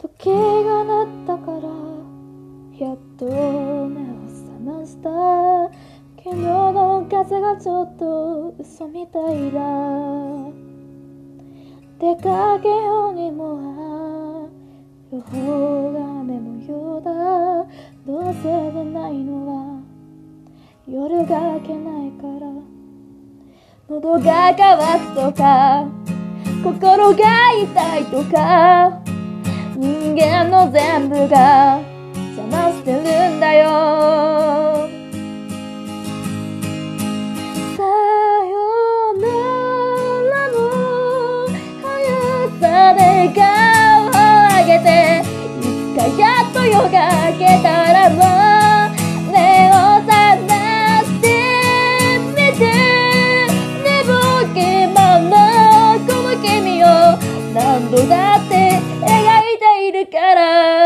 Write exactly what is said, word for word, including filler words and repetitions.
時が鳴ったからやっと目を覚ました。昨日の風がちょっと嘘みたいだ。出かけようにも予報が雨模様だ。どうせ出ないのは夜が明けないから。喉が渇くとか心が痛いとか人間の全部が邪魔してるんだよ。さよならの速さで顔を上げていつかやっと夜が明けたらもう目を覚ましてみて。寝ぼけままこの君を何度だって描いているから。